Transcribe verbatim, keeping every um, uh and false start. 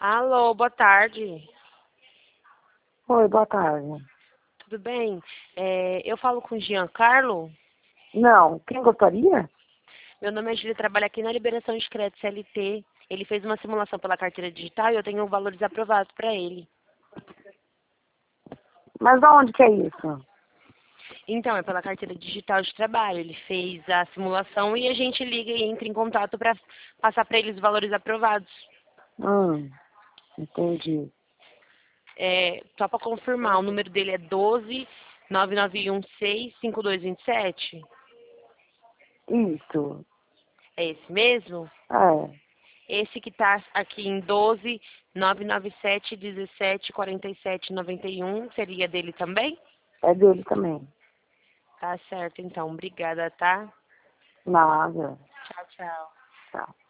Alô, boa tarde. Oi, boa tarde. Tudo bem? É, eu falo com o Giancarlo. Não, quem gostaria? Meu nome é Júlia, trabalho aqui na liberação de crédito C L T. Ele fez uma simulação pela carteira digital e eu tenho valores aprovados para ele. Mas aonde que é isso? Então, é pela carteira digital de trabalho. Ele fez a simulação e a gente liga e entra em contato para passar para ele os valores aprovados. Hum, entendi. É, só para confirmar, o número dele é doze, nove nove um seis, cinco dois dois sete. Isso. É esse mesmo? É, Esse que está aqui em doze, nove nove sete, dezessete, quarenta e sete, noventa e um, seria dele também? é dele também. Tá certo, então. Obrigada, tá? Nada. Tchau, tchau. Tchau.